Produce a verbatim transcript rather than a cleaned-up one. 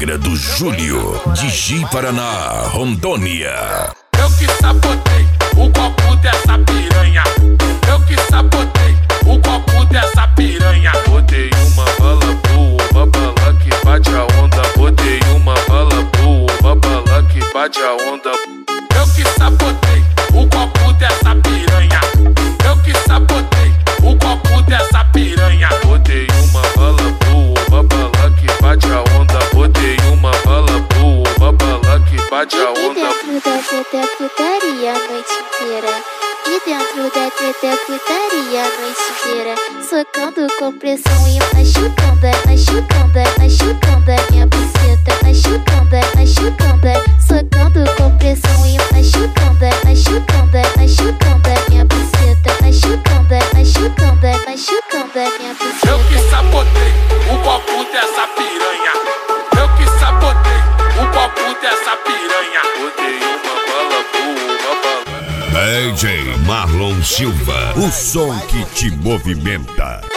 regra do Júlio, de Ji Paraná, Rondônia. Eu que sabotei o copo dessa piranha. Eu que sabotei o copo dessa piranha. Botei uma bala boa, uma bala que bate a onda. Botei uma bala boa, uma bala que bate a onda. Eu que sabotei o copo dessa piranha. Eu que sabotei o copo dessa piranha. Botei uma bala boa, uma bala que bate a onda. Botei uma bala boa, uma bala que bate a onda. E dentro da treta putaria a noite inteira. E dentro da treta putaria a noite inteira. Socando com pressão e machucando, machucando, machucando minha buceta. Machucando, machucando, socando com pressão e machucando, machucando, machucando minha buceta. Machucando, machucando, machucando minha buceta. Eu que sabotei o copo dessa piranha. Eu que sabotei o copo dessa piranha. Botei uma bala boa, uma bala. D J Marlon Silva, o som que te movimenta.